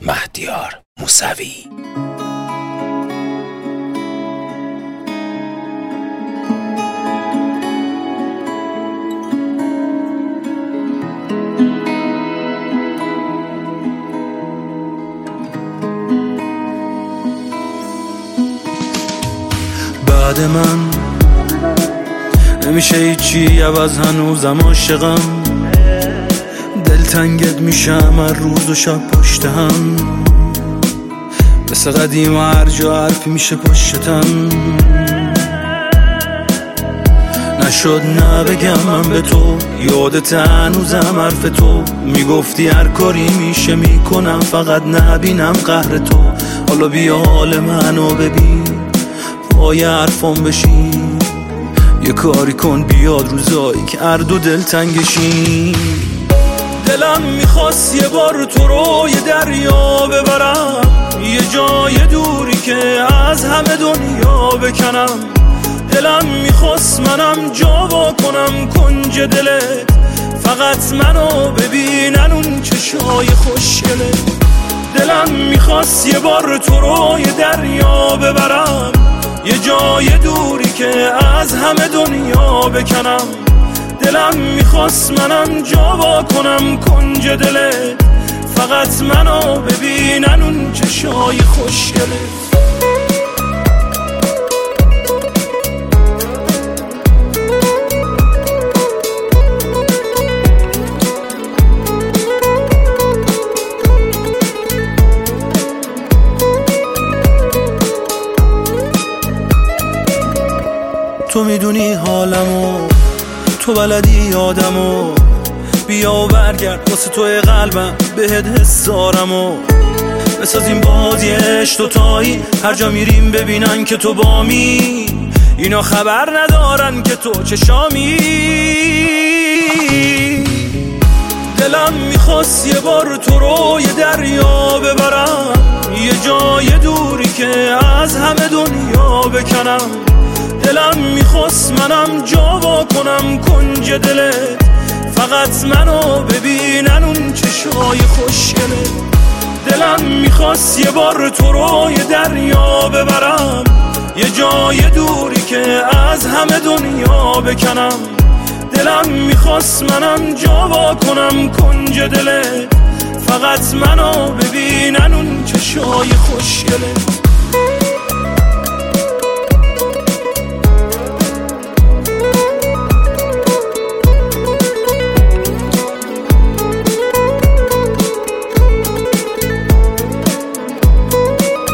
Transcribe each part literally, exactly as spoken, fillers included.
مهدیار موسوی. بعد من نمیشه هیچی عوض، هنوزم عاشقم، دلتنگت میشم هر روز و شب پشت هم، مثل قدیم و هر جا حرفی میشه پشتم. نشد نه بگم من به تو، یادت هنوزم حرف تو، میگفتی هر کاری میشه میکنم فقط نبینم قهر تو. حالا بیا حال منو ببین، پای حرفم بشین، یه کاری کن بیاد روزایی که هر دو دل تنگشین. دلم میخواست یه بار تو رو یه دریا ببرم، یه جای دوری که از همه دنیا بکنم. دلم میخواست منم جا وا کنم کنج دلت، فقط منو ببینن اون چشای خوشگلت. دلم میخواست یه بار تو رو یه دریا ببرم، یه جای دوری که از همه دنیا بکنم. دلم میخواست منم جا وا کنم کنج دلت، فقط منو ببینن اون چشای خوشگلت. تو میدونی حالمو، تو بلدی یادمو، بیا و برگرد واسه توی قلبم بهت حسارمو. بسازیم بازی عشق دوتایی، هر جا میریم ببینن که تو بامی، اینا خبر ندارن که تو چشامی. دلم میخواست یه بار تو رو یه دریا ببرم، یه جای دوری که از همه دنیا بکنم. دلم میخواست منم جا وا کنم کنج دلت، فقط منو ببینن اون چشای خوشگلت. دلم میخواست یه بار تو رو یه دریا ببرم، یه جای دوری که از همه دنیا بکنم. دلم میخواست منم جا وا کنم کنج دلت، فقط منو ببینن اون چشای خوشگلت.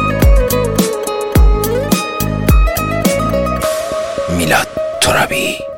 میلاد ترابی.